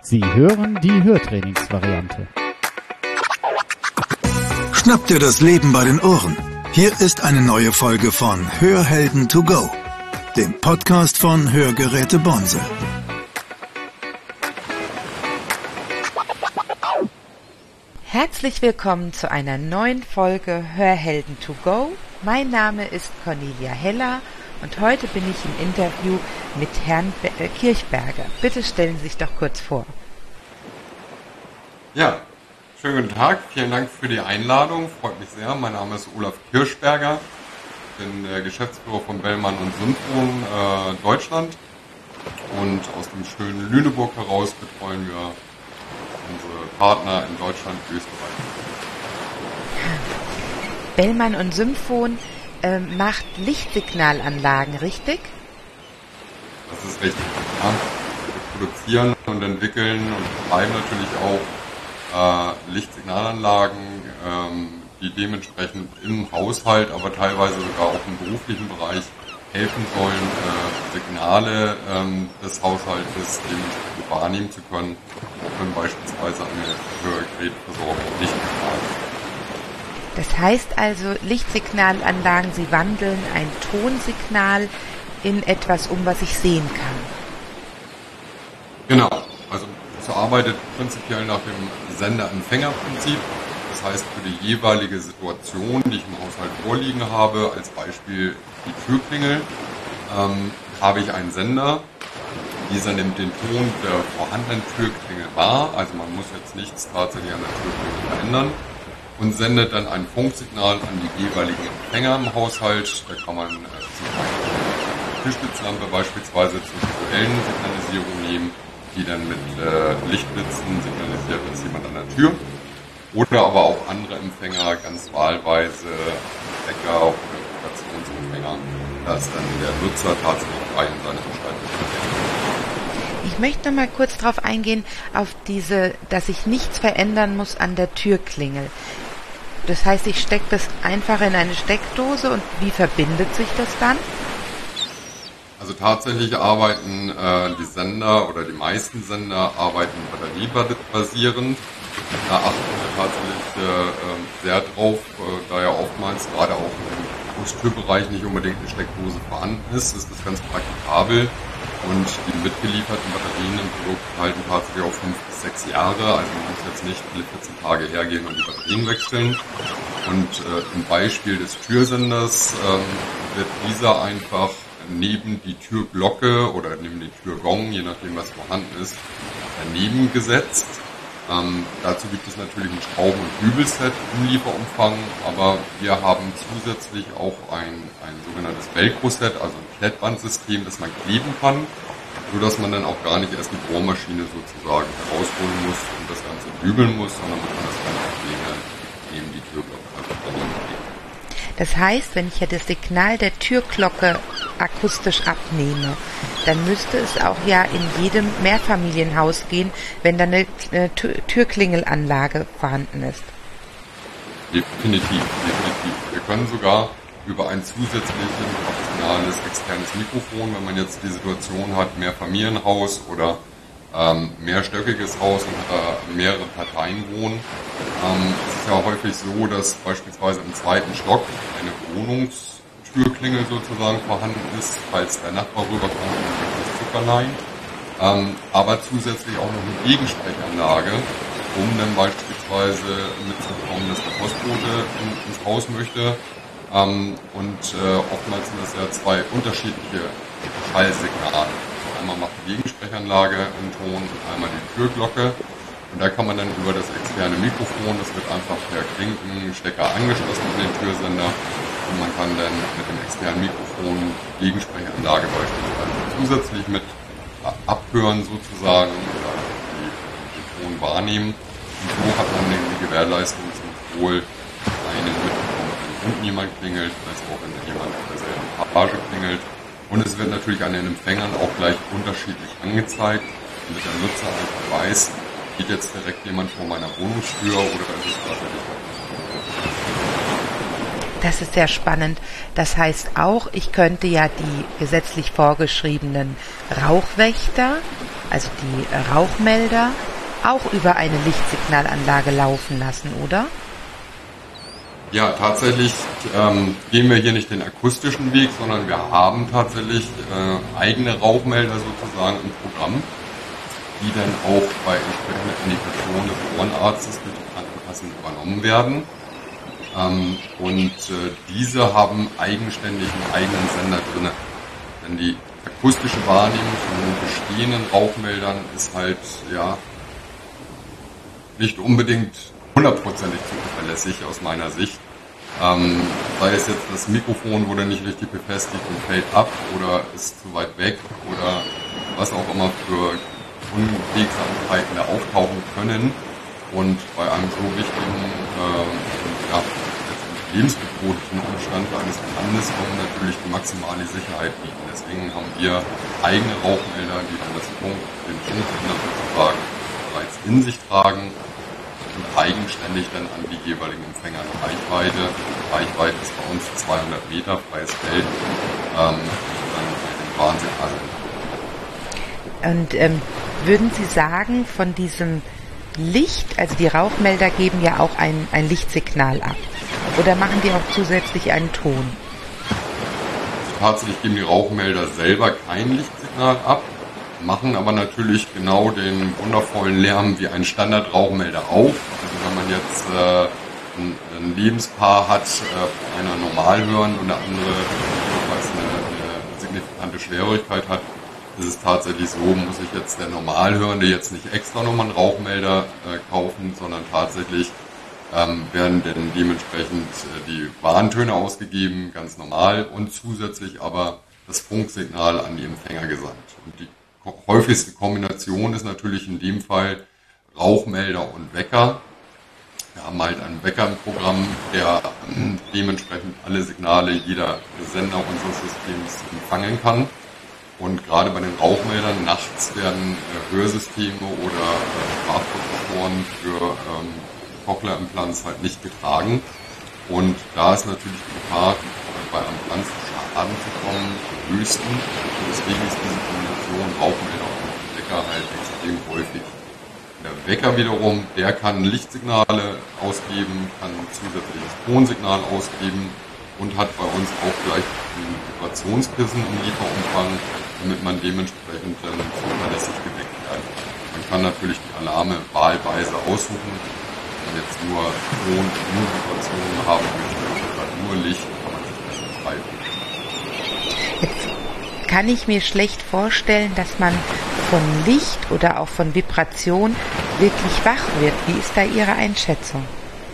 Sie hören die Hörtrainingsvariante. Schnapp dir das Leben bei den Ohren. Hier ist eine neue Folge von Hörhelden to go, dem Podcast von Hörgeräte Bonse. Herzlich willkommen zu einer neuen Folge Hörhelden to go. Mein Name ist Cornelia Heller und heute bin ich im Interview mit Herrn Kirchberger. Bitte stellen Sie sich doch kurz vor. Ja, schönen guten Tag. Vielen Dank für die Einladung. Freut mich sehr. Mein Name ist Olaf Kirchberger. Ich bin der Geschäftsführer von Bellmann und Sundfon Deutschland. Und aus dem schönen Lüneburg heraus betreuen wir unsere Partner in Deutschland und Österreich. Bellmann und Sundfon macht Lichtsignalanlagen, richtig? Das ist richtig. Ja. Wir produzieren und entwickeln und betreiben natürlich auch Lichtsignalanlagen, die dementsprechend im Haushalt, aber teilweise sogar auch im beruflichen Bereich helfen sollen, Signale des Haushaltes dementsprechend wahrnehmen zu können, wenn beispielsweise eine Hörgerätversorgung nicht gefragt. Das heißt also, Lichtsignalanlagen, sie wandeln ein Tonsignal in etwas um, was ich sehen kann. Genau, also es arbeitet prinzipiell nach dem Sender-Empfänger-Prinzip. Das heißt, für die jeweilige Situation, die ich im Haushalt vorliegen habe, als Beispiel die Türklingel, habe ich einen Sender. Dieser nimmt den Ton der vorhandenen Türklingel wahr, also man muss jetzt nichts tatsächlich an der Türklingel verändern, und sendet dann ein Funksignal an die jeweiligen Empfänger im Haushalt. Da kann man zum Beispiel eine Türspitzlampe beispielsweise zur visuellen Signalisierung nehmen, die dann mit Lichtblitzen signalisiert, dass jemand an der Tür. Oder aber auch andere Empfänger, ganz wahlweise Wecker oder Vibrationsempfänger, dass dann der Nutzer tatsächlich frei in seiner Gestaltung ist. Ich möchte noch mal kurz darauf eingehen, auf dass ich nichts verändern muss an der Türklingel. Das heißt, ich stecke das einfach in eine Steckdose und wie verbindet sich das dann? Also tatsächlich arbeiten die Sender oder die meisten Sender arbeiten batteriebasierend. Da achten wir tatsächlich sehr drauf, da ja oftmals gerade auch im Haustürbereich nicht unbedingt eine Steckdose vorhanden ist das ganz praktikabel. Und die mitgelieferten Batterien im Produkt halten tatsächlich auch 5 bis 6 Jahre. Also man muss jetzt nicht alle 14 Tage hergehen und die Batterien wechseln. Und im Beispiel des Türsenders wird dieser einfach neben die Türglocke oder neben die Türgong, je nachdem was vorhanden ist, daneben gesetzt. Dazu gibt es natürlich ein Schrauben- und Bügelset im Lieferumfang, aber wir haben zusätzlich auch ein sogenanntes Velcro-Set, also ein Klettbandsystem, das man kleben kann, sodass man dann auch gar nicht erst die Bohrmaschine sozusagen herausholen muss und das Ganze bügeln muss, sondern man kann das einfach neben die Türglocke daneben legen. Das heißt, wenn ich ja das Signal der Türglocke akustisch abnehme, dann müsste es auch ja in jedem Mehrfamilienhaus gehen, wenn da eine Türklingelanlage vorhanden ist. Definitiv. Wir können sogar über ein zusätzliches optionales externes Mikrofon, wenn man jetzt die Situation hat, Mehrfamilienhaus oder mehrstöckiges Haus und hat da mehrere Parteien wohnen. Es ist ja häufig so, dass beispielsweise im zweiten Stock eine Wohnungstürklingel sozusagen vorhanden ist, falls der Nachbar rüberkommt und das Zuckerlein. Aber zusätzlich auch noch eine Gegensprechanlage, um dann beispielsweise mitzubekommen, dass der Postbote ins Haus möchte. Oftmals sind das ja zwei unterschiedliche Schallsignale. Einmal macht die Gegensprechanlage einen Ton und einmal die Türglocke. Und da kann man dann über das externe Mikrofon, das wird einfach per Klinkenstecker angeschlossen an den Türsender. Und man kann dann mit dem externen Mikrofon die Gegensprechanlage beispielsweise zusätzlich mit abhören sozusagen oder den Ton wahrnehmen. Und so hat man die Gewährleistung sowohl einen mitbekommen, wenn unten jemand klingelt, als auch wenn jemand auf derselben Etage klingelt. Und es wird natürlich an den Empfängern auch gleich unterschiedlich angezeigt, damit der Nutzer einfach weiß, geht jetzt direkt jemand vor meiner Wohnungstür oder ist es tatsächlich. Das ist sehr spannend. Das heißt auch, ich könnte ja die gesetzlich vorgeschriebenen Rauchwächter, also die Rauchmelder, auch über eine Lichtsignalanlage laufen lassen, oder? Ja, tatsächlich gehen wir hier nicht den akustischen Weg, sondern wir haben tatsächlich eigene Rauchmelder sozusagen im Programm, die dann auch bei entsprechender Indikation des Ohrenarztes durch die Krankenkassen übernommen werden. Und diese haben eigenständig einen eigenen Sender drin. Denn die akustische Wahrnehmung von den bestehenden Rauchmeldern ist halt nicht unbedingt hundertprozentig zuverlässig aus meiner Sicht. Sei es jetzt das Mikrofon wurde nicht richtig befestigt und fällt ab oder ist zu weit weg oder was auch immer für Unwegsamkeiten da auftauchen können. Und bei einem so wichtigen lebensbedrohlichen Umstand eines Brandes wollen wir natürlich die maximale Sicherheit bieten. Deswegen haben wir eigene Rauchmelder, die dann den Funksender sozusagen bereits in sich tragen und eigenständig dann an die jeweiligen Empfänger eine Reichweite. Reichweite ist bei uns 200 Meter freies Feld, dann den Warnsignal. Und würden Sie sagen, von diesem Licht, also die Rauchmelder geben ja auch ein Lichtsignal ab, oder machen die auch zusätzlich einen Ton? Tatsächlich geben die Rauchmelder selber kein Lichtsignal ab, machen aber natürlich genau den wundervollen Lärm wie ein Standard-Rauchmelder auf. Also wenn man jetzt ein Lebenspaar hat, einer normal hören und der andere jedenfalls eine signifikante Schwerhörigkeit hat, ist es tatsächlich so, muss ich jetzt der Normalhörende jetzt nicht extra nochmal einen Rauchmelder kaufen, sondern tatsächlich werden denn dementsprechend die Warntöne ausgegeben, ganz normal, und zusätzlich aber das Funksignal an die Empfänger gesandt. Und die häufigste Kombination ist natürlich in dem Fall Rauchmelder und Wecker. Wir haben halt einen Wecker im Programm, der dementsprechend alle Signale jeder Sender unseres Systems empfangen kann. Und gerade bei den Rauchmeldern nachts werden Hörsysteme oder Sprachprozessoren für Cochlear-Implants halt nicht getragen. Und da ist natürlich die Gefahr, bei Ambulanz zu Schaden zu kommen, am höchsten. Und deswegen ist diese Kombination Rauchmelder und Wecker halt extrem häufig. Der Wecker wiederum, der kann Lichtsignale ausgeben, kann zusätzliches Tonsignal ausgeben und hat bei uns auch gleich ein Vibrationskissen im Lieferumfang, damit man dementsprechend zuverlässig geweckt wird. Man kann natürlich die Alarme wahlweise aussuchen. Wenn man jetzt nur Ton, nur Vibrationen haben möchte oder nur Licht, kann man sich das entscheiden. Jetzt kann ich mir schlecht vorstellen, dass man von Licht oder auch von Vibration wirklich wach wird. Wie ist da Ihre Einschätzung?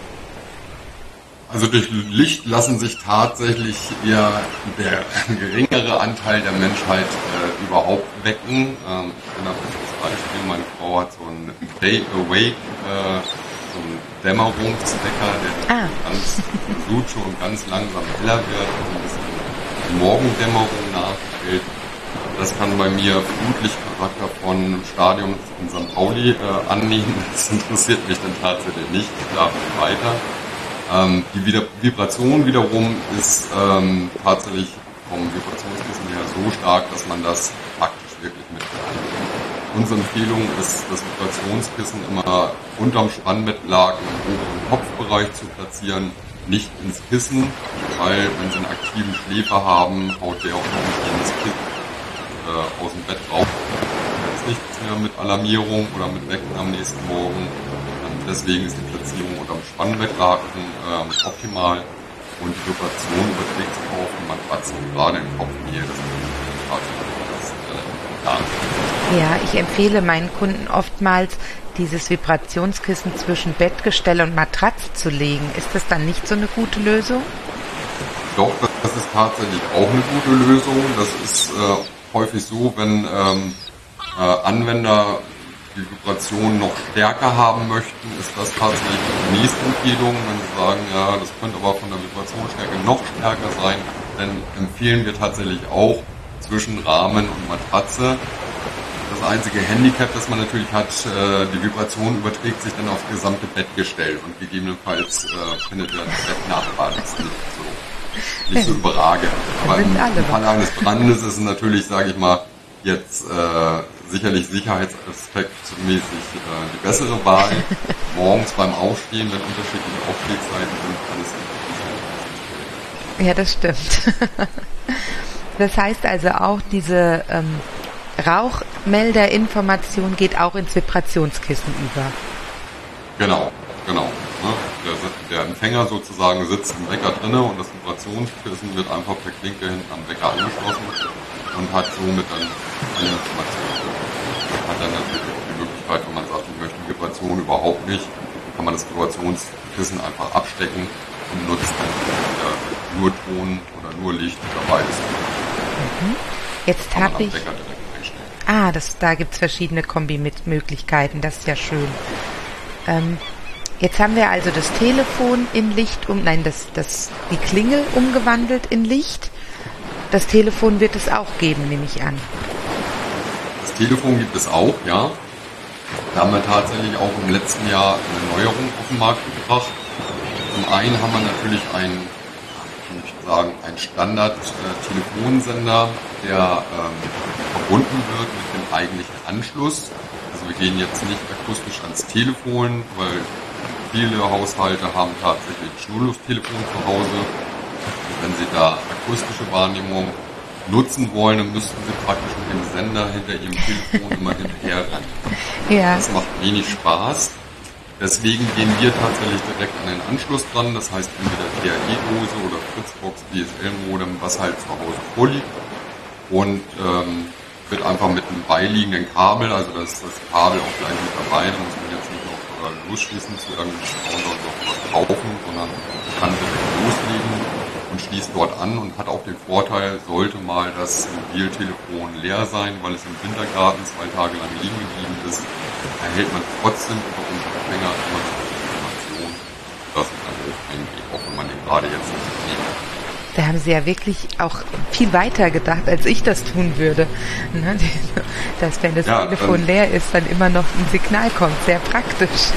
Also durch Licht lassen sich tatsächlich eher der geringere Anteil der Menschheit überhaupt wecken. Ich bin da das Beispiel, meine Frau hat so einen Day Awake, so einen Dämmerungswecker, der ganz Suche und ganz langsam heller wird und ein bisschen die Morgendämmerung nachstellt. Das kann bei mir Flutlichtcharakter von Stadion in St. Pauli annehmen. Das interessiert mich dann tatsächlich nicht. Ich schlafe weiter. Die Vibration wiederum ist tatsächlich vom Vibrationskissen her so stark, dass man das praktisch wirklich mitkriegt. Unsere Empfehlung ist, das Vibrationskissen immer unterm Spannbettlaken im oberen Kopfbereich zu platzieren, nicht ins Kissen, weil wenn Sie einen aktiven Schläfer haben, haut der auch nicht ins Kissen aus dem Bett raus. Da ist nichts mehr mit Alarmierung oder mit Wecken am nächsten Morgen. Deswegen ist die Platzierung unterm Spannbettlaken optimal und die Vibration überträgt sich auf die Matratze, gerade in Kopfnähe. Das gar nicht. Ja, ich empfehle meinen Kunden oftmals, dieses Vibrationskissen zwischen Bettgestell und Matratze zu legen. Ist das dann nicht so eine gute Lösung? Doch, das ist tatsächlich auch eine gute Lösung. Das ist häufig so, wenn Anwender die Vibration noch stärker haben möchten, ist das tatsächlich die nächste Empfehlung. Wenn Sie sagen, ja, das könnte aber von der Vibrationsstärke noch stärker sein, dann empfehlen wir tatsächlich auch zwischen Rahmen und Matratze. Das einzige Handicap, das man natürlich hat, die Vibration überträgt sich dann aufs gesamte Bettgestell und gegebenenfalls findet der Bettnachbar das nicht so nicht so überragend. Aber sind im alle Fall eines Brandes ist es natürlich, sage ich mal, jetzt sicherlich sicherheitsaspektmäßig die bessere Wahl. Morgens beim Aufstehen, wenn unterschiedliche Aufstehzeiten sind, alles Ja, das stimmt. Das heißt also auch, diese Rauchmelderinformation geht auch ins Vibrationskissen über. Genau. Ne? Der Empfänger sozusagen sitzt im Wecker drinne und das Vibrationskissen wird einfach per Klinke hinten am Wecker angeschlossen und hat somit dann alle Informationen. Hat dann natürlich auch die Möglichkeit, wenn man sagt, ich möchte Vibration überhaupt nicht, kann man das Vibrationskissen einfach abstecken und nutzt dann nur Ton oder nur Licht oder beides. Jetzt habe ich... Da gibt es verschiedene Kombi-Möglichkeiten, das ist ja schön. Jetzt haben wir also das Telefon in Licht, die Klingel umgewandelt in Licht. Das Telefon wird es auch geben, nehme ich an. Das Telefon gibt es auch, ja. Da haben wir tatsächlich auch im letzten Jahr eine Neuerung auf den Markt gebracht. Zum einen haben wir natürlich einen Standard-Telefonsender, der verbunden wird mit dem eigentlichen Anschluss. Also wir gehen jetzt nicht akustisch ans Telefon, weil viele Haushalte haben tatsächlich ein Schnurlostelefon zu Hause. Und wenn sie da akustische Wahrnehmung nutzen wollen, dann müssten sie praktisch mit dem Sender hinter ihrem Telefon immer hinterher rennen. Ja. Das macht wenig Spaß. Deswegen gehen wir tatsächlich direkt an den Anschluss dran. Das heißt entweder TAE-Dose oder Fritzbox, DSL-Modem, was halt zu Hause vorliegt. Und wird einfach mit einem beiliegenden Kabel, also das Kabel auch gleich mit dabei, da muss man jetzt nicht noch losschließen zu irgendeinem Sponsor noch was kaufen, sondern kann direkt loslegen und schließt dort an und hat auch den Vorteil, sollte mal das Mobiltelefon leer sein, weil es im Wintergarten 2 Tage lang liegen geblieben ist, erhält man trotzdem über unsere Empfänger immer noch die Information, dass es dann hochgeht, auch wenn man den gerade jetzt nicht nimmt. Da haben Sie ja wirklich auch viel weiter gedacht, als ich das tun würde. Ne? Dass, wenn das Telefon leer ist, dann immer noch ein Signal kommt. Sehr praktisch.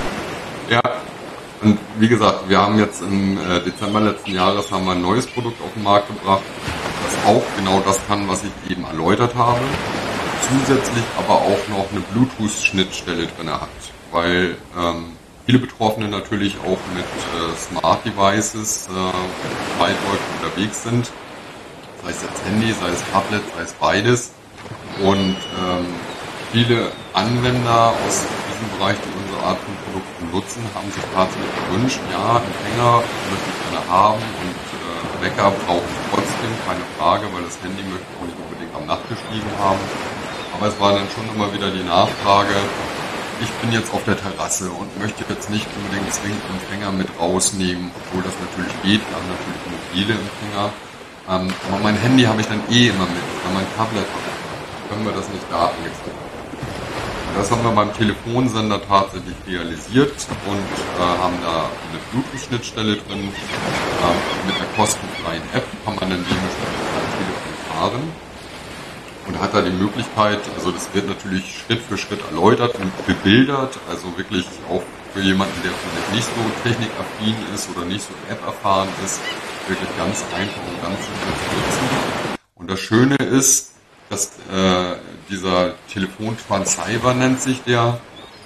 Ja, und wie gesagt, wir haben jetzt im Dezember letzten Jahres haben wir ein neues Produkt auf den Markt gebracht, das auch genau das kann, was ich eben erläutert habe. Zusätzlich aber auch noch eine Bluetooth-Schnittstelle drin hat, weil viele Betroffene natürlich auch mit Smart Devices weitläufig unterwegs sind, sei es jetzt Handy, sei es Tablet, sei es beides. Und viele Anwender aus diesem Bereich, die unsere Art von Produkten nutzen, haben sich tatsächlich gewünscht, ja, Empfänger möchte ich gerne haben und Wecker brauche ich trotzdem, keine Frage, weil das Handy möchte ich auch nicht unbedingt am Nachttisch liegen haben. Aber es war dann schon immer wieder die Nachfrage, ich bin jetzt auf der Terrasse und möchte jetzt nicht unbedingt zwingend Empfänger mit rausnehmen, obwohl das natürlich geht, wir haben natürlich mobile Empfänger. Aber mein Handy habe ich dann immer mit, oder mein Tablet habe ich mit. Können wir das nicht da angezeigt haben. Das haben wir beim Telefonsender tatsächlich realisiert und haben da eine Bluetooth-Schnittstelle drin. Mit einer kostenfreien App kann man dann dementsprechend am Telefon fahren. Und hat da die Möglichkeit, also das wird natürlich Schritt für Schritt erläutert und bebildert, also wirklich auch für jemanden, der vielleicht nicht so technikaffin ist oder nicht so App-erfahren ist, wirklich ganz einfach und ganz simpel zu nutzen. Und das Schöne ist, dass dieser Telefontransceiver nennt sich der,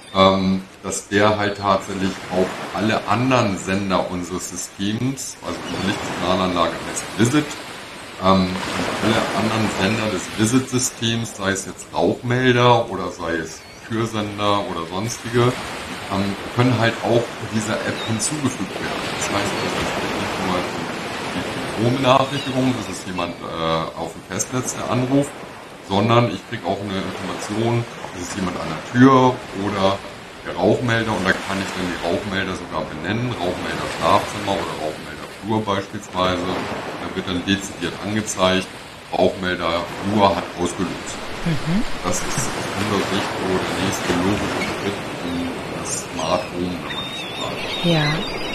dass der halt tatsächlich auch alle anderen Sender unseres Systems, also unsere Lichtsignalanlage heißt Visit, alle anderen Sender des Visit-Systems, sei es jetzt Rauchmelder oder sei es Fürsender oder sonstige, können halt auch dieser App hinzugefügt werden. Das heißt, es ist nicht nur die Telefonbenachrichtigung, es ist jemand auf dem Festnetz, der anruft, sondern ich kriege auch eine Information, es ist jemand an der Tür oder der Rauchmelder und da kann ich dann die Rauchmelder sogar benennen, Rauchmelder Schlafzimmer oder Rauchmelder Flur beispielsweise. Da wird dann dezidiert angezeigt, Rauchmelder Flur hat ausgelöst. Das ist aus unserer Sicht so der nächste logische Schritt in das Smart Home, wenn man das so sagt. Ja,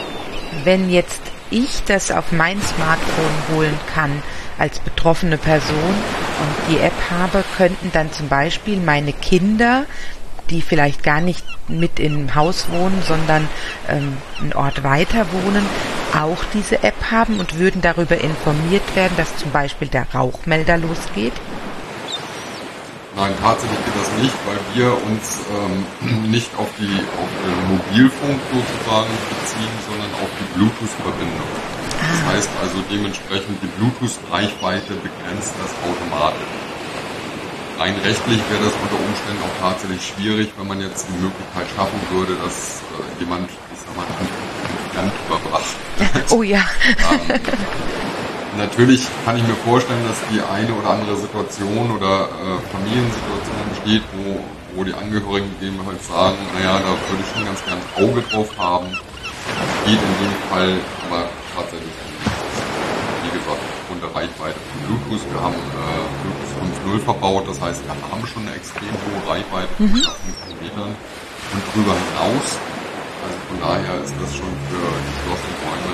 wenn jetzt ich das auf mein Smartphone holen kann als betroffene Person und die App habe, könnten dann zum Beispiel meine Kinder, die vielleicht gar nicht mit im Haus wohnen, sondern einen Ort weiter wohnen, auch diese App haben und würden darüber informiert werden, dass zum Beispiel der Rauchmelder losgeht? Nein, tatsächlich geht das nicht, weil wir uns nicht auf den Mobilfunk sozusagen beziehen, sondern auf die Bluetooth-Verbindung. Das heißt also dementsprechend, die Bluetooth-Reichweite begrenzt das automatisch. Rein rechtlich wäre das unter Umständen auch tatsächlich schwierig, wenn man jetzt die Möglichkeit schaffen würde, dass jemand, ich sag mal, entfernt überwacht. Oh ja. Natürlich kann ich mir vorstellen, dass die eine oder andere Situation oder Familiensituation besteht, wo die Angehörigen gegebenenfalls sagen, naja, da würde ich schon ganz gern ein Auge drauf haben. Das geht in dem Fall aber tatsächlich nicht. Wie gesagt, aufgrund der Reichweite von Bluetooth, wir haben Bluetooth 5.0 verbaut, das heißt, wir haben schon eine extrem hohe Reichweite von 5 Metern und darüber hinaus. Also von daher ist das schon für geschlossene Räume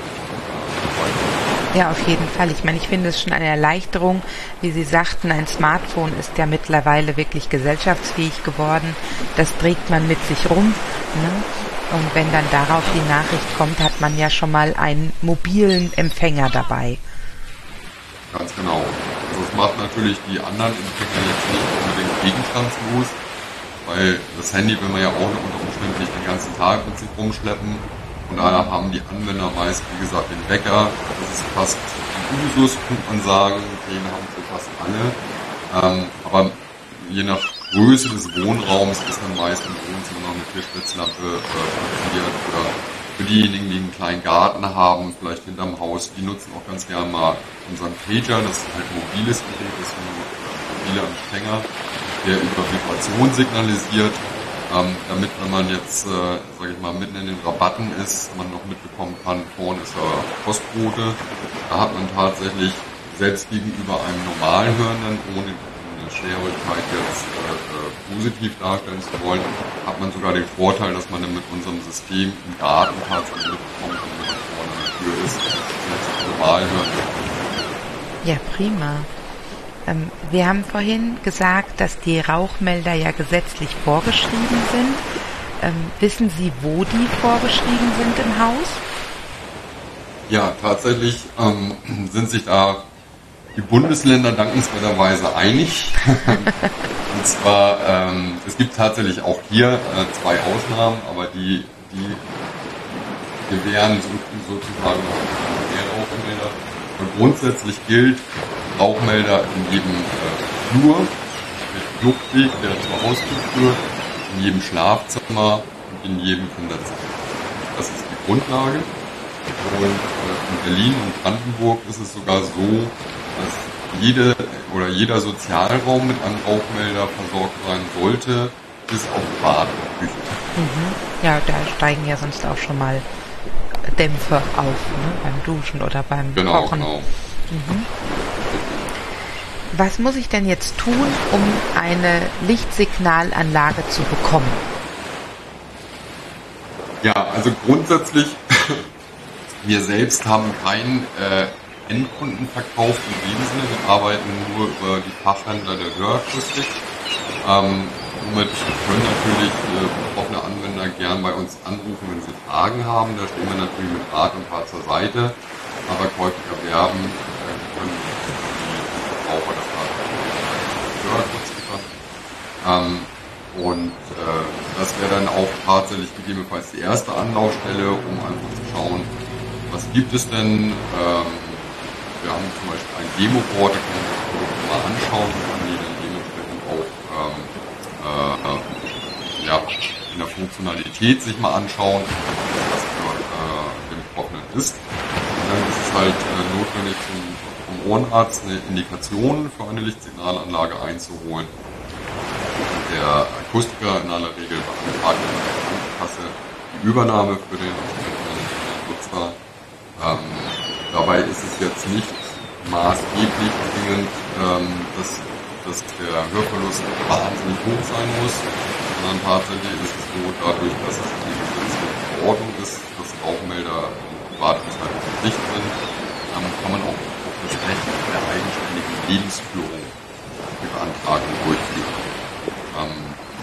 Ja, auf jeden Fall. Ich meine, ich finde es schon eine Erleichterung. Wie Sie sagten, ein Smartphone ist ja mittlerweile wirklich gesellschaftsfähig geworden. Das trägt man mit sich rum. Ne? Und wenn dann darauf die Nachricht kommt, hat man ja schon mal einen mobilen Empfänger dabei. Ganz genau. Also es macht natürlich die anderen Empfänger jetzt nicht unbedingt gegenstandslos, weil das Handy will man ja auch unter Umständen nicht den ganzen Tag mit sich rumschleppen. Von daher haben die Anwender meist, wie gesagt, den Wecker. Das ist fast ein Usus, könnte man sagen. Den haben sie fast alle. Aber je nach Größe des Wohnraums ist dann meist im Wohnzimmer noch eine Tischblitzlampe platziert. Oder für diejenigen, die einen kleinen Garten haben, vielleicht hinterm Haus, die nutzen auch ganz gerne mal unseren Pager. Das ist halt ein mobiles Gerät, das ist ein mobiler Empfänger, der über Vibration signalisiert. Damit, wenn man jetzt, sage ich mal, mitten in den Rabatten ist, man noch mitbekommen kann, vorne ist ja Postbote. Da hat man tatsächlich, selbst gegenüber einem normal Hörenden, ohne eine Schwerhörigkeit jetzt positiv darstellen zu wollen, hat man sogar den Vorteil, dass man dann mit unserem System im Garten tatsächlich mitbekommt, wenn man vorne an der Tür ist, selbst normal Hörende. Ja, prima. Wir haben vorhin gesagt, dass die Rauchmelder ja gesetzlich vorgeschrieben sind. Wissen Sie, wo die vorgeschrieben sind im Haus? Ja, tatsächlich sind sich da die Bundesländer dankenswerterweise einig. Und zwar, es gibt tatsächlich auch hier 2 Ausnahmen, aber die gewähren sozusagen mehr Rauchmelder. Und grundsätzlich gilt, Rauchmelder in jedem Flur, mit Fluchtweg, der zur Haustür führt, in jedem Schlafzimmer und in jedem Kinderzimmer. Das ist die Grundlage. Und in Berlin und Brandenburg ist es sogar so, dass jeder Sozialraum mit einem Rauchmelder versorgt sein sollte, bis auf Bad und Küche. Ja, da steigen ja sonst auch schon mal Dämpfe auf, ne? Beim Duschen oder beim Kochen. Genau. Was muss ich denn jetzt tun, um eine Lichtsignalanlage zu bekommen? Ja, also grundsätzlich, wir selbst haben keinen Endkundenverkauf in dem Sinne. Wir arbeiten nur über die Fachhändler der Hörakustik. Somit können natürlich betroffene Anwender gern bei uns anrufen, wenn sie Fragen haben. Da stehen wir natürlich mit Rat und Tat zur Seite. Aber käufig erwerben können die Verbraucher das Hörakustiker. Das wäre dann auch tatsächlich gegebenenfalls die erste Anlaufstelle, um einfach zu schauen, was gibt es denn. Wir haben zum Beispiel ein Demo-Board, da kann man sich das Produkt mal anschauen und kann die dann dementsprechend auch in der Funktionalität sich mal anschauen, was für den Betroffenen ist. Und dann ist es halt notwendig, vom Ohrenarzt eine Indikation für eine Lichtsignalanlage einzuholen. Und der Akustiker in aller Regel beantragt in der Krankenkasse die Übernahme für den Nutzer. Dabei ist es jetzt nicht maßgeblich zwingend, dass der Hörverlust wahnsinnig hoch sein muss, sondern tatsächlich ist es so, dadurch, dass es die gesetzliche Verordnung ist, dass Rauchmelder in Privathaushalten Pflicht sind, kann man auch das Recht der eigenständigen Lebensführung die Beantragung durchführen. Das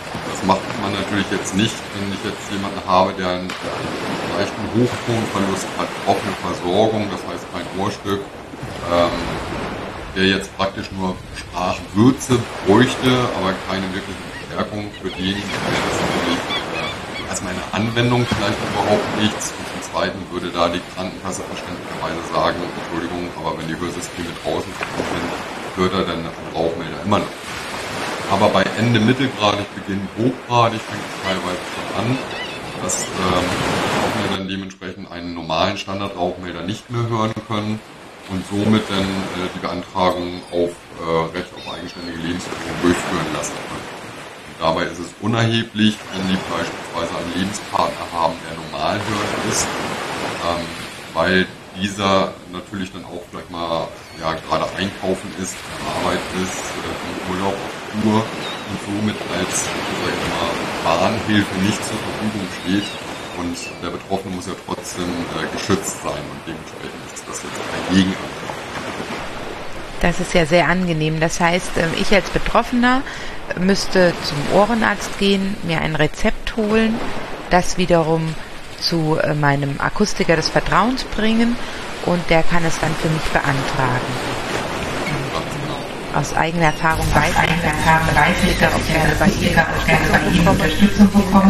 macht man natürlich jetzt nicht, wenn ich jetzt jemanden habe, der einen leichten Hochtonverlust hat, offene Versorgung, das heißt kein Ohrstück, der jetzt praktisch nur Sprachwürze bräuchte, aber keine wirkliche Verstärkung. Für den wäre das natürlich erstmal eine Anwendung vielleicht überhaupt nichts. Und zum Zweiten würde da die Krankenkasse verständlicherweise sagen, Entschuldigung, aber wenn die Hörsysteme draußen sind, hört er dann einen Rauchmelder immer noch. Aber bei Ende mittelgradig, Beginn hochgradig fängt es teilweise schon an, dass wir dann dementsprechend einen normalen Standardrauchmelder nicht mehr hören können und somit dann die Beantragung auf Recht auf eigenständige Lebensführung durchführen lassen können. Und dabei ist es unerheblich, wenn die beispielsweise einen Lebenspartner haben, der normalhörend ist, weil dieser natürlich dann auch vielleicht mal gerade einkaufen ist, Arbeit ist, im Urlaub auf Tour und somit als Bahnhilfe nicht zur Verfügung steht. Und der Betroffene muss ja trotzdem geschützt sein und dementsprechend ist das jetzt kein Gegenantrag. Das ist ja sehr angenehm. Das heißt, ich als Betroffener müsste zum Ohrenarzt gehen, mir ein Rezept holen, das wiederum zu meinem Akustiker des Vertrauens bringen und der kann es dann für mich beantragen. Aus eigener Erfahrung weiß ich, dass ich gerne bei Ihnen Unterstützung bekomme.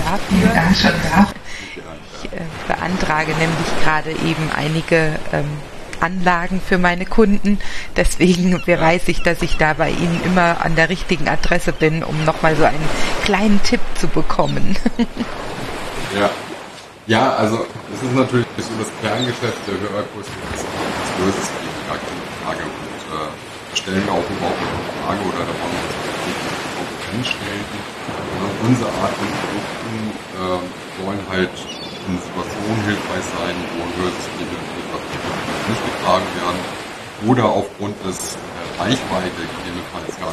Ich beantrage nämlich gerade eben einige Anlagen für meine Kunden. Deswegen weiß ich, dass ich da bei Ihnen immer an der richtigen Adresse bin, um nochmal so einen kleinen Tipp zu bekommen. Ja, also es ist natürlich so das Kerngeschäft der Hörakustik ist das Hörsystem, gar keine Frage. Und da stellen wir auch überhaupt eine Frage oder da wollen wir uns nicht Konkurrenz stellen. Unsere Art von Produkten sollen halt in Situationen hilfreich sein, wo Hörsysteme nicht getragen werden oder aufgrund des Reichweite gegebenenfalls gar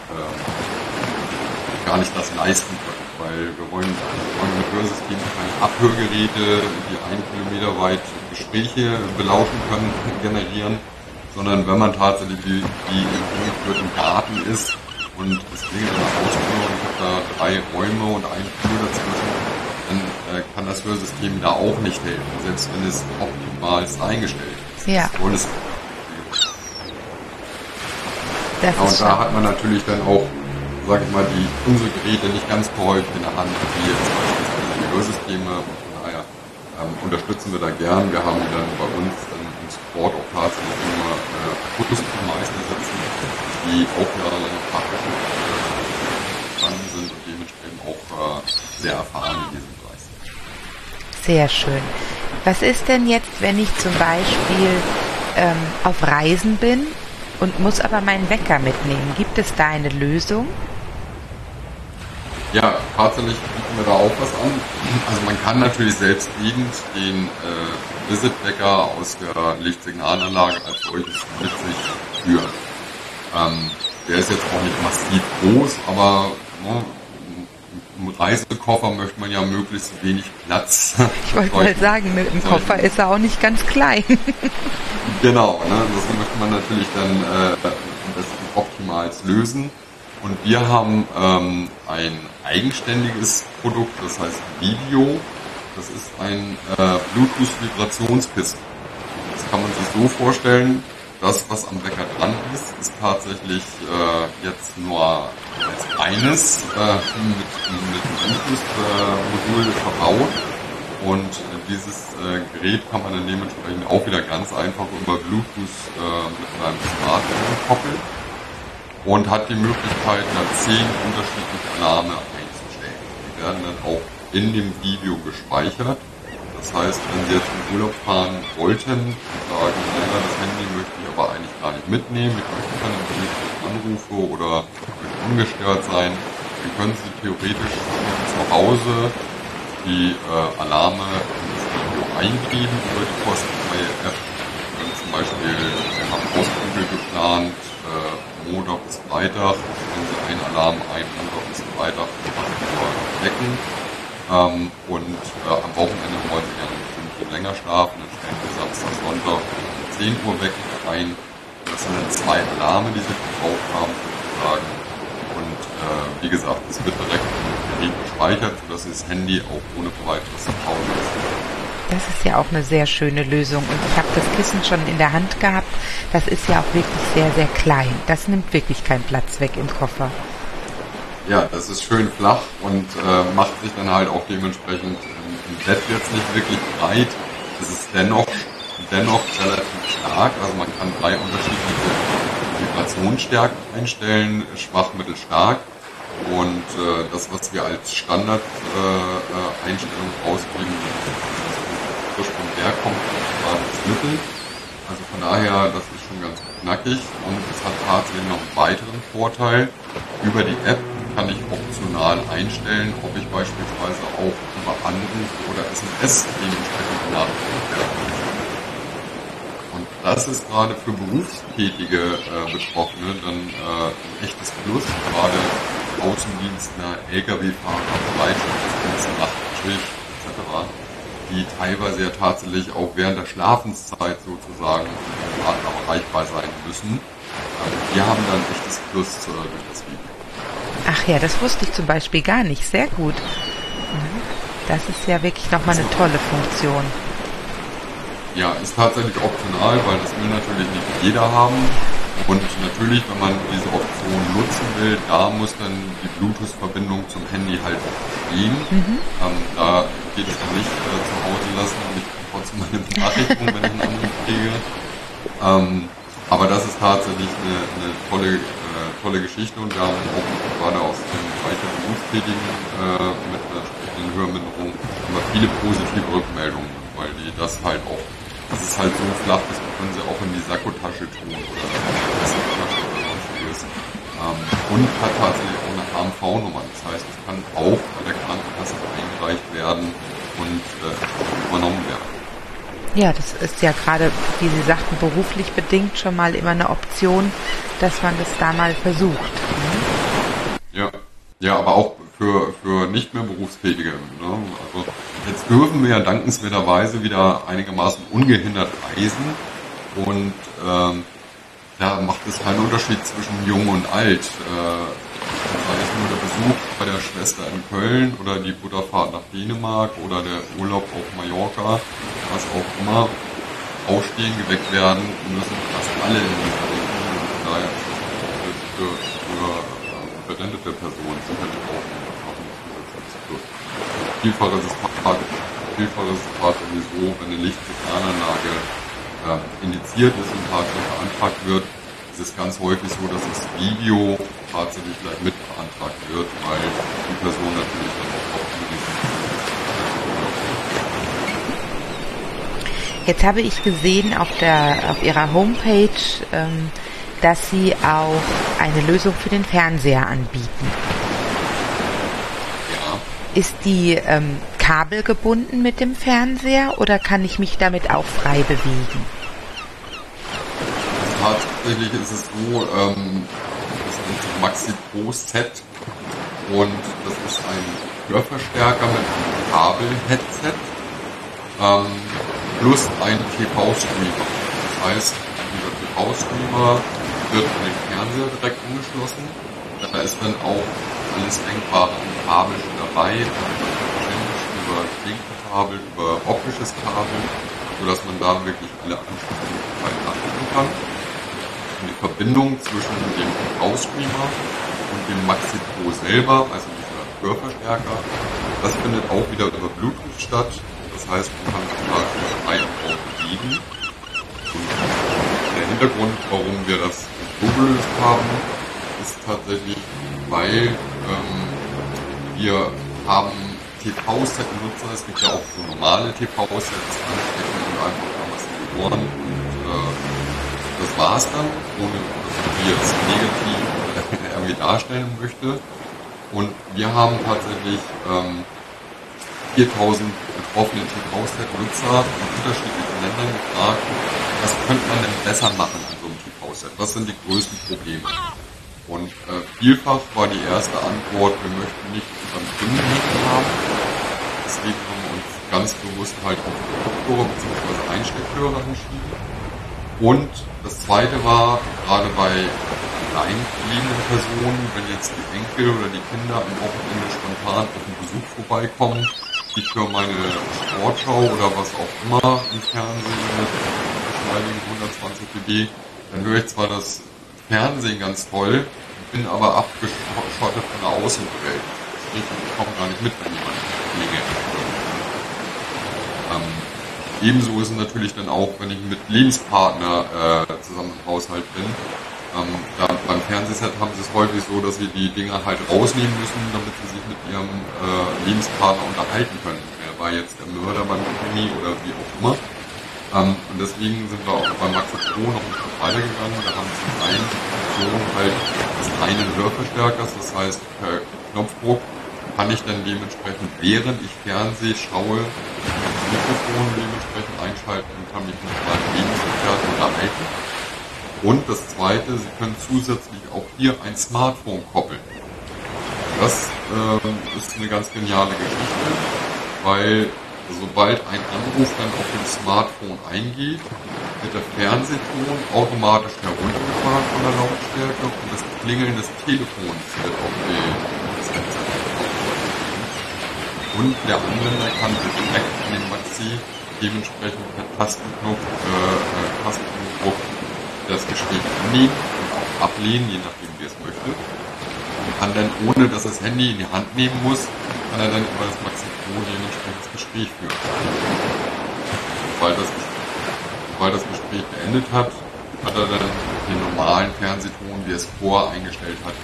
nicht das leisten können. Weil wir wollen mit Hörsystemen keine Abhörgeräte, die 1 Kilometer weit Gespräche belauschen können, generieren, sondern wenn man tatsächlich wie im Garten ist und es klingelt eine Haustür und ich habe da 3 Räume und ein Flur dazwischen, dann kann das Hörsystem da auch nicht helfen, selbst wenn es optimalst eingestellt ist. Ja. Und da hat man natürlich dann auch, sage ich mal, unsere Geräte nicht ganz gehäuft in der Hand, wie jetzt beispielsweise die Hörsysteme. Und von daher unterstützen wir da gern. Wir haben dann bei uns im Support auch tatsächlich immer Akustikermeister sitzen, die auch jahrelang fachlich gestanden sind und dementsprechend auch sehr erfahren in diesem Bereich sind. Sehr schön. Was ist denn jetzt, wenn ich zum Beispiel auf Reisen bin und muss aber meinen Wecker mitnehmen? Gibt es da eine Lösung? Ja, tatsächlich bieten wir da auch was an. Also man kann natürlich selbstredend den Visit-Wecker aus der Lichtsignalanlage als solches mit sich führen. Der ist jetzt auch nicht massiv groß, aber im Reisekoffer möchte man ja möglichst wenig Platz. Ich wollte mal sagen, mit dem Koffer ist er auch nicht ganz klein. Genau, das möchte man natürlich dann am besten optimal lösen. Und wir haben ein eigenständiges Produkt, das heißt Video. Das ist ein Bluetooth-Vibrationspistol. Das kann man sich so vorstellen, das, was am Wecker dran ist, ist tatsächlich jetzt nur als eines mit einem Bluetooth-Modul verbaut. Und dieses Gerät kann man dann dementsprechend auch wieder ganz einfach über Bluetooth mit einem Smartphone koppeln und hat die Möglichkeit, da 10 unterschiedliche Alarme einzustellen. Die werden dann auch in dem Video gespeichert. Das heißt, wenn Sie jetzt in Urlaub fahren wollten und sagen, ja, das Handy möchte ich aber eigentlich gar nicht mitnehmen, ich möchte keine Anrufe oder möchte ungestört sein, dann können Sie theoretisch zu Hause die Alarme in das Video eingeben über die kostenfreie App. Sie können zum Beispiel, wir haben Ausflüge geplant, Montag bis Freitag, wenn Sie einen Alarm ein, Montag bis Freitag um 8 Uhr wecken. Und am Wochenende wollen Sie gerne eine Stunde länger schlafen, dann stellen Sie Samstag, Sonntag um 10 Uhr weg ein. Das sind dann 2 Alarme, die Sie verbraucht haben, sozusagen. Und wie gesagt, es wird direkt Gerät gespeichert, sodass Sie das Handy auch ohne weiteres zu Hause lassen. Das ist ja auch eine sehr schöne Lösung und ich habe das Kissen schon in der Hand gehabt. Das ist ja auch wirklich sehr, sehr klein. Das nimmt wirklich keinen Platz weg im Koffer. Ja, das ist schön flach und macht sich dann halt auch dementsprechend im Bett jetzt nicht wirklich breit. Es ist dennoch relativ stark. Also man kann 3 unterschiedliche Vibrationsstärken einstellen, schwach, mittel, stark. Und das, was wir als Standard Einstellung rausgeben, frisch vom Berg kommt, war das Mittel. Also von daher, das ist schon ganz knackig und es hat tatsächlich noch einen weiteren Vorteil. Über die App kann ich optional einstellen, ob ich beispielsweise auch über Anrufe oder SMS dementsprechend benachrichtigt werden möchte. Und das ist gerade für berufstätige Betroffene dann ein echtes Plus, gerade Außendienstler, Lkw-Fahrer, Bereitschaftsdienst, Nachtschicht etc., die teilweise ja tatsächlich auch während der Schlafenszeit sozusagen vom Partner erreichbar sein müssen. Die haben dann ein echtes Plus durch das Video. Ach ja, das wusste ich zum Beispiel gar nicht. Sehr gut. Das ist ja wirklich nochmal eine tolle Funktion. Ja, ist tatsächlich optional, weil das will natürlich nicht jeder haben. Und natürlich, wenn man diese Option nutzen will, da muss dann die Bluetooth-Verbindung zum Handy halt stehen. Da geht es dann nicht zu Hause lassen und ich kriege trotzdem meine Benachrichtigung, wenn ich einen Anruf kriege. Aber das ist tatsächlich eine tolle Geschichte und wir haben auch gerade aus dem Bereich der Berufstätigen mit einer entsprechenden Hörminderung immer viele positive Rückmeldungen, weil die das halt auch, das ist halt so flach, das können sie auch in die Sakkotasche tun oder Tasche oder sonstiges. Und hat tatsächlich auch eine HMV-Nummer, das heißt, es kann auch bei der Krankenkasse eingereicht werden und übernommen werden. Ja, das ist ja gerade, wie Sie sagten, beruflich bedingt schon mal immer eine Option, dass man das da mal versucht. Ja, aber auch für nicht mehr Berufstätige. Ne? Also jetzt dürfen wir ja dankenswerterweise wieder einigermaßen ungehindert reisen und da macht es keinen Unterschied zwischen Jung und Alt. Sei es nur der Besuch bei der Schwester in Köln oder die Butterfahrt nach Dänemark oder der Urlaub auf Mallorca, was auch immer, aufstehen, geweckt werden, müssen fast alle in dieser Richtung. Und daher ist das für verwendete Personen sicherlich auch ein zusätzliches Plus. Vielfaches ist tatsächlich so, wenn eine Lichtsignalanlage indiziert ist und tatsächlich beantragt wird, ist es ganz häufig so, dass das Video tatsächlich gleich mit beantragt wird, weil die Person natürlich dann auch angewiesen ist. Jetzt habe ich gesehen auf Ihrer Homepage, dass Sie auch eine Lösung für den Fernseher anbieten. Ja. Ist die kabelgebunden mit dem Fernseher oder kann ich mich damit auch frei bewegen? Tatsächlich ist es so, das nennt sich Maxi Pro Set und das ist ein Hörverstärker mit einem Kabel-Headset plus ein TV-Streamer. Das heißt, dieser TV-Streamer wird an den Fernseher direkt angeschlossen. Da ist dann auch alles Denkbare an Kabel schon dabei, über Klinkenkabel, über optisches Kabel, sodass man da wirklich alle Anschlussmöglichkeiten anbieten kann. Und die Verbindung zwischen dem TV-Streamer und dem Maxi Pro selber, also dieser Hörverstärker, das findet auch wieder über Bluetooth statt. Das heißt, man kann sich tatsächlich frei am Raum bewegen. Und der Hintergrund, warum wir das so gelöst haben, ist tatsächlich, weil wir haben TV-Set-Nutzer, es gibt ja auch so normale TV-Sets, anstecken und einfach damals in die Ohren und das war's dann, ohne dass man die jetzt negativ irgendwie darstellen möchte. Und wir haben tatsächlich 4000 betroffene TV-Set-Nutzer in unterschiedlichen Ländern gefragt, was könnte man denn besser machen an so einem TV-Set? Was sind die größten Probleme? Und vielfach war die erste Antwort, wir möchten nicht unseren Kunden haben. Deswegen haben wir uns ganz bewusst halt auf Kopfhörer bzw. Einsteckhörer entschieden. Und das zweite war, gerade bei allein lebenden Personen, wenn jetzt die Enkel oder die Kinder am Wochenende spontan auf den Besuch vorbeikommen, die für meine Sportschau oder was auch immer im Fernsehen mit geschmeidigen 120 dB, dann höre ich zwar das Fernsehen ganz toll, bin aber abgeschottet von der Außenwelt. Ich komme gar nicht mit, wenn jemand klingelt. Ebenso ist es natürlich dann auch, wenn ich mit Lebenspartner zusammen im Haushalt bin. Beim Fernsehset haben sie es häufig so, dass sie die Dinger halt rausnehmen müssen, damit sie sich mit ihrem Lebenspartner unterhalten können. Wer war jetzt der Mörder beim Krimi oder wie auch immer. Und deswegen sind wir auch bei Maxi Pro noch ein Stück weitergegangen. Da haben zum einen die Funktion halt des reinen Hörverstärkers, das heißt per Knopfdruck kann ich dann dementsprechend, während ich Fernseh schaue, das Mikrofon dementsprechend einschalten und kann mich mit meinem Lebensgefährten unterhalten. Und das Zweite, Sie können zusätzlich auch hier ein Smartphone koppeln. Das ist eine ganz geniale Geschichte, weil sobald ein Anruf dann auf dem Smartphone eingeht, wird der Fernsehton automatisch heruntergefahren von der Lautstärke und das Klingeln des Telefons wird auf das Headset übertragen. Und der Anwender kann direkt an den Maxi dementsprechend per Tastendruck das Gespräch annehmen und auch ablehnen, je nachdem wie es möchte. Und kann dann, ohne dass er das Handy in die Hand nehmen muss, kann er dann über das Maxi Pro dementsprechend das Gespräch führen. Sobald das Gespräch beendet hat, hat er dann den normalen Fernsehton, wie er es vorher eingestellt hat.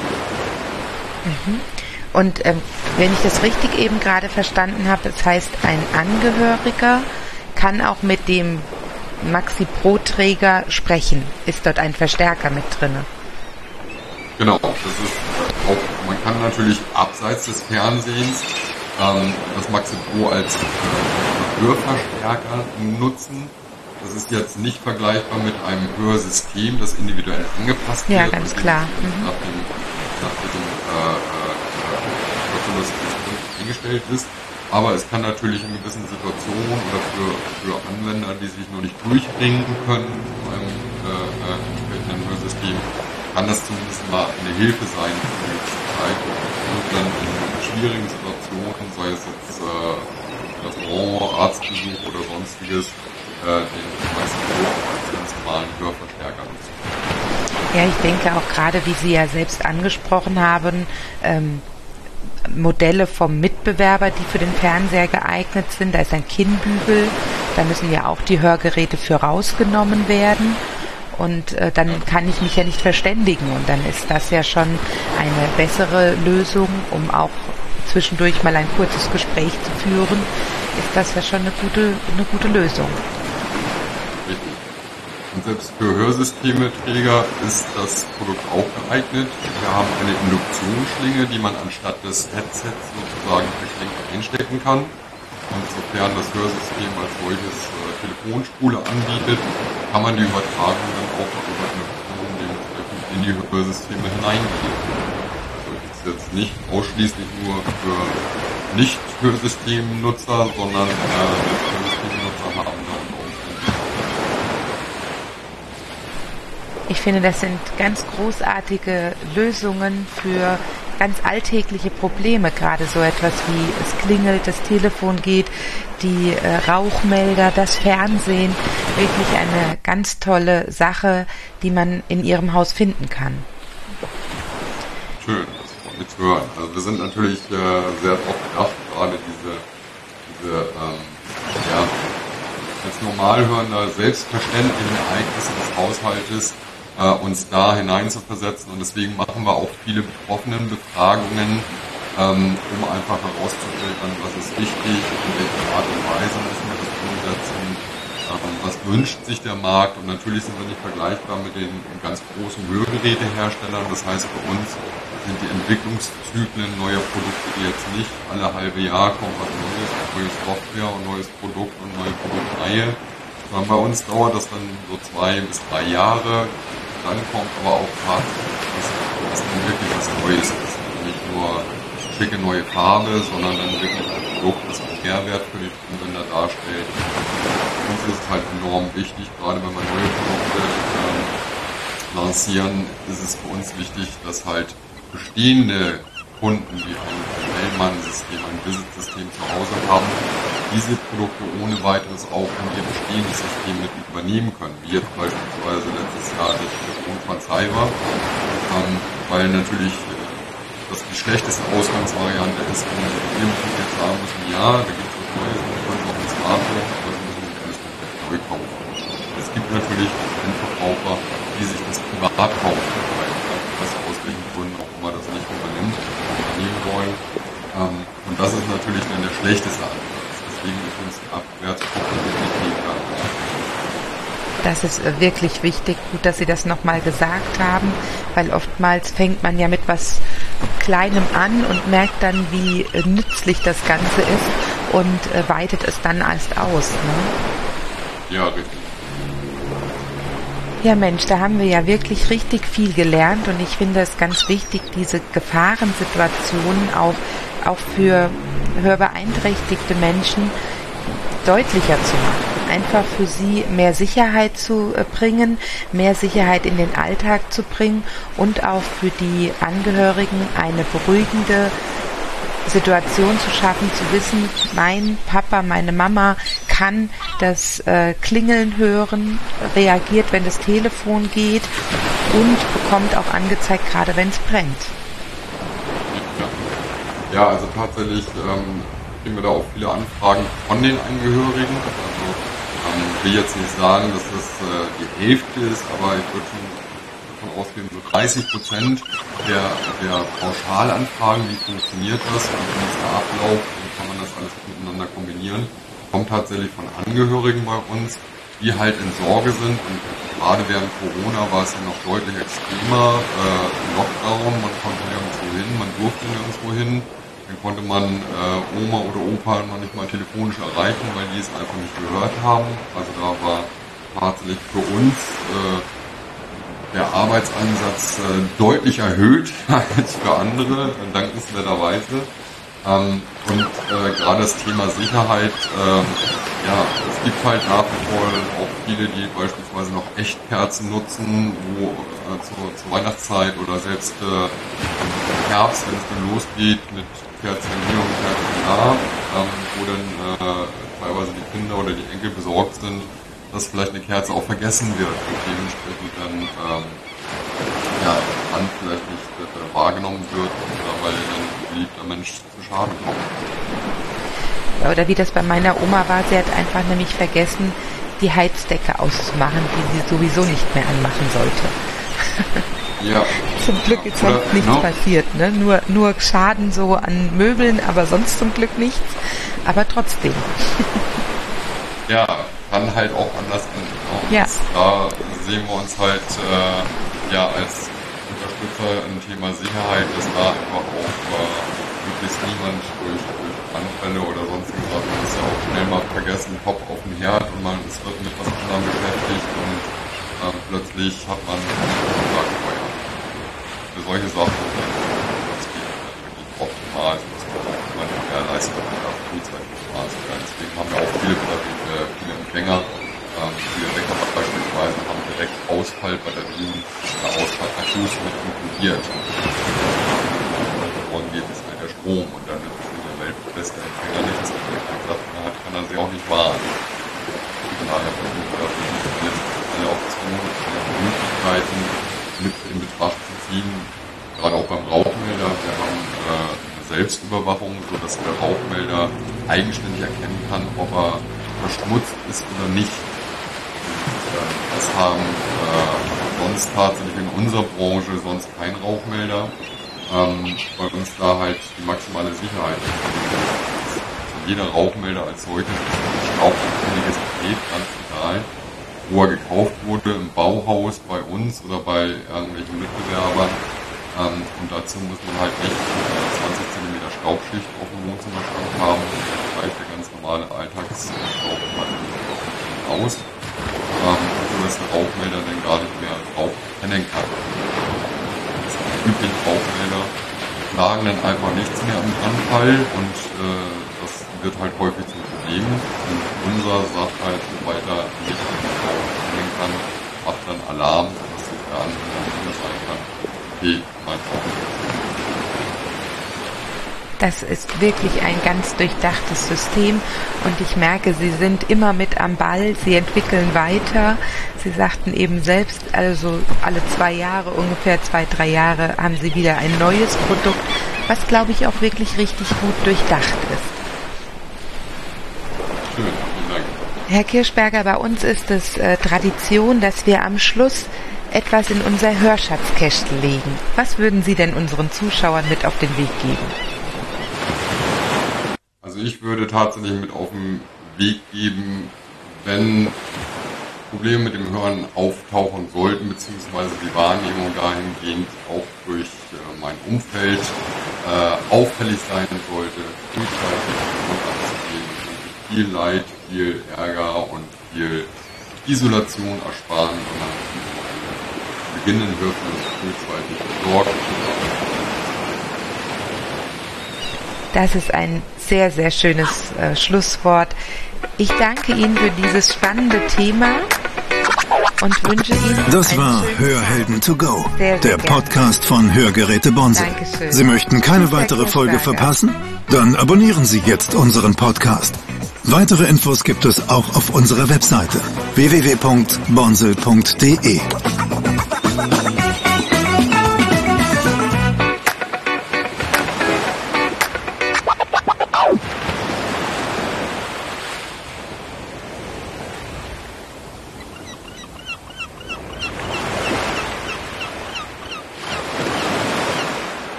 Und wenn ich das richtig eben gerade verstanden habe, das heißt, ein Angehöriger kann auch mit dem Maxi Pro Träger sprechen. Ist dort ein Verstärker mit drin? Genau, das ist auch, man kann natürlich abseits des Fernsehens das Maxi Pro als Hörverstärker nutzen. Das ist jetzt nicht vergleichbar mit einem Hörsystem, das individuell angepasst wird. Ja, ganz klar. Nach dem eingestellt ist. Aber es kann natürlich in gewissen Situationen oder für Anwender, die sich noch nicht durchringen können zu einem entsprechenden Hörsystem, kann das zumindest mal eine Hilfe sein für die Zeit und dann in schwierigen Situationen, sei es jetzt Restaurant, Arztbesuch oder sonstiges, den meisten als ganz normalen Hörverstärker nutzen. Ja, ich denke auch gerade, wie Sie ja selbst angesprochen haben, Modelle vom Mitbewerber, die für den Fernseher geeignet sind. Da ist ein Kinnbügel, da müssen ja auch die Hörgeräte für rausgenommen werden und dann kann ich mich ja nicht verständigen und dann ist das ja schon eine bessere Lösung, um auch zwischendurch mal ein kurzes Gespräch zu führen, ist das ja schon eine gute Lösung. Richtig. Und selbst für Hörsystemeträger ist das Produkt auch geeignet. Wir haben eine Induktionsschlinge, die man anstatt des Headsets sozusagen verschränkt einstecken kann. Und sofern das Hörsystem als solches Telefonspule anbietet, kann man die Übertragung dann auch über Induktion dementsprechend in die Hörsysteme hineingeben. Also ist jetzt nicht ausschließlich nur für Nicht-Hörsystemnutzer, sondern Hörsystemnutzer haben da Ich finde, das sind ganz großartige Lösungen für ganz alltägliche Probleme, gerade so etwas wie es klingelt, das Telefon geht, die Rauchmelder, das Fernsehen, wirklich eine ganz tolle Sache, die man in Ihrem Haus finden kann. Schön, das freut mich zu hören. Also wir sind natürlich sehr darauf bedacht, gerade diese als Normalhörender selbstverständlichen Ereignisse des Haushaltes uns da hinein zu versetzen und deswegen machen wir auch viele Betroffenenbefragungen, um einfach herauszufiltern, was ist wichtig, in welcher Art und Weise müssen wir das umsetzen, was wünscht sich der Markt und natürlich sind wir nicht vergleichbar mit den ganz großen Hörgeräteherstellern, das heißt bei uns sind die Entwicklungszyklen neuer Produkte, die jetzt nicht alle halbe Jahr kommt was Neues, neue Software und neues Produkt und neue Produktreihe, sondern bei uns dauert das dann so 2 bis 3 Jahre. Dann kommt aber auch was dann wirklich was Neues ist. Also nicht nur schicke neue Farbe, sondern dann wirklich ein Produkt, das einen Mehrwert für die Anwender darstellt. Uns ist es halt enorm wichtig, gerade wenn wir neue Produkte lancieren, ist es für uns wichtig, dass halt bestehende Kunden, die ein Schnellmann-System, ein Visit-System zu Hause haben, diese Produkte ohne weiteres auch in ihr bestehendes System mit übernehmen können, wie jetzt beispielsweise letztes Jahr das Telefon von Cyber, weil natürlich das die schlechteste Ausgangsvariante ist, wenn wir jetzt sagen müssen, ja, da gibt es was Neues, wir können es auf dem Smartphone, aber das müssen wir nicht alles komplett neu kaufen. Es gibt natürlich Endverbraucher, die sich das privat kaufen, weil aus welchen Gründen auch immer das nicht übernehmen wollen. Und das ist natürlich dann der schlechteste Ansatz. Deswegen ist uns die Abwärtskopplung definitiv da. Das ist wirklich wichtig, gut, dass Sie das nochmal gesagt haben, weil oftmals fängt man ja mit was Kleinem an und merkt dann, wie nützlich das Ganze ist und weitet es dann erst aus. Ne? Ja, richtig. Ja Mensch, da haben wir ja wirklich richtig viel gelernt und ich finde es ganz wichtig, diese Gefahrensituationen auch für hörbeeinträchtigte Menschen deutlicher zu machen. Einfach für sie mehr Sicherheit zu bringen, mehr Sicherheit in den Alltag zu bringen und auch für die Angehörigen eine beruhigende Situation zu schaffen, zu wissen, mein Papa, meine Mama kann das Klingeln hören, reagiert, wenn das Telefon geht und bekommt auch angezeigt, gerade wenn es brennt. Ja, also tatsächlich kriegen wir da auch viele Anfragen von den Angehörigen. Also ich will jetzt nicht sagen, dass das die Hälfte ist, aber ich würde schon davon ausgehen, so 30% der Pauschalanfragen, wie funktioniert das, wie ist der Ablauf, wie kann man das alles miteinander kombinieren, kommt tatsächlich von Angehörigen bei uns, die halt in Sorge sind. Und gerade während Corona war es ja noch deutlich extremer. Lockdown, man konnte nirgendwo hin, man durfte nirgendwo hin. Dann konnte man Oma oder Opa noch nicht mal telefonisch erreichen, weil die es einfach nicht gehört haben. Also da war tatsächlich für uns der Arbeitsansatz deutlich erhöht als für andere, dankenswerterweise. Und gerade das Thema Sicherheit, es gibt halt nach wie vor auch viele, die beispielsweise noch Echtkerzen nutzen, wo zur Weihnachtszeit oder selbst im Herbst, wenn es dann losgeht mit Kerzen hier und Kerzen da, wo dann teilweise die Kinder oder die Enkel besorgt sind, dass vielleicht eine Kerze auch vergessen wird und dementsprechend dann vielleicht nicht wahrgenommen wird, weil dann ein geliebter Mensch zu Schaden kommt. Ja, oder wie das bei meiner Oma war, sie hat einfach nämlich vergessen, die Heizdecke auszumachen, die sie sowieso nicht mehr anmachen sollte. Ja. Zum Glück ist sonst nichts passiert, ne? Nur Schaden so an Möbeln, aber sonst zum Glück nichts. Aber trotzdem. Ja, kann halt auch anders enden. Ja. Da sehen wir uns halt als Unterstützer im Thema Sicherheit, dass da einfach auch möglichst niemand durch Anfälle oder sonstige Sachen ist ja auch schnell mal vergessen, Kopf auf den Herd und man ist mit was anderem beschäftigt und plötzlich hat man Feuer. Für solche Sachen das geht wirklich optimal, dass man auch immer gewährleisten kann, frühzeitig sein. Deswegen haben wir auch viele Empfänger. Viele Bäcker beispielsweise haben direkt Ausfallbatterien oder Ausfallakkus mit inkludiert. Und geht es halt der Strom und dann ist der weltbeste Empfänger nicht das gesagt hat, kann er sich auch nicht wahren. Von daher versuchen wir alle Optionen, alle Möglichkeiten mit in Betracht zu ziehen. Gerade auch beim Rauchmelder. Wir haben eine Selbstüberwachung, sodass der Rauchmelder eigenständig erkennen kann, ob er verschmutzt ist oder nicht. Das haben sonst tatsächlich in unserer Branche sonst kein Rauchmelder, weil uns da halt die maximale Sicherheit ist. Jeder Rauchmelder als solches ist ein staubabhängiges Gerät, ganz egal, wo er gekauft wurde, im Bauhaus, bei uns oder bei irgendwelchen Mitbewerbern. Und dazu muss man halt nicht 20 cm Staubschicht auf dem Wohnzimmerschrank haben. Da reicht der ganz normale Alltagsstaub aus. Dass der Rauchmelder dann gar nicht mehr Rauch erkennen kann. Die üblichen Rauchmelder schlagen dann einfach nichts mehr am Anfall und das wird halt häufig zum Problem. Und unser sagt halt, sobald er nicht Rauch erkennen kann, macht dann Alarm, dass der andere dann sagen kann, okay, mein Problem. Das ist wirklich ein ganz durchdachtes System und ich merke, Sie sind immer mit am Ball, Sie entwickeln weiter. Sie sagten eben selbst, also alle 2 Jahre, ungefähr 2-3 Jahre, haben Sie wieder ein neues Produkt, was glaube ich auch wirklich richtig gut durchdacht ist. Schön, vielen Dank. Herr Kirschberger, bei uns ist es Tradition, dass wir am Schluss etwas in unser Hörschatzkästel legen. Was würden Sie denn unseren Zuschauern mit auf den Weg geben? Also ich würde tatsächlich mit auf den Weg geben, wenn Probleme mit dem Hören auftauchen sollten, beziehungsweise die Wahrnehmung dahingehend auch durch mein Umfeld auffällig sein sollte, frühzeitig anzugehen und viel Leid, viel Ärger und viel Isolation ersparen, wenn man beginnen Hörverlust frühzeitig besorgt. Das ist ein sehr, sehr schönes Schlusswort. Ich danke Ihnen für dieses spannende Thema und wünsche Ihnen Das war Hörhelden to go, der Podcast von Hörgeräte Bonse. Dankeschön. Sie möchten keine weitere Folge verpassen? Dann abonnieren Sie jetzt unseren Podcast. Weitere Infos gibt es auch auf unserer Webseite www.bonsel.de.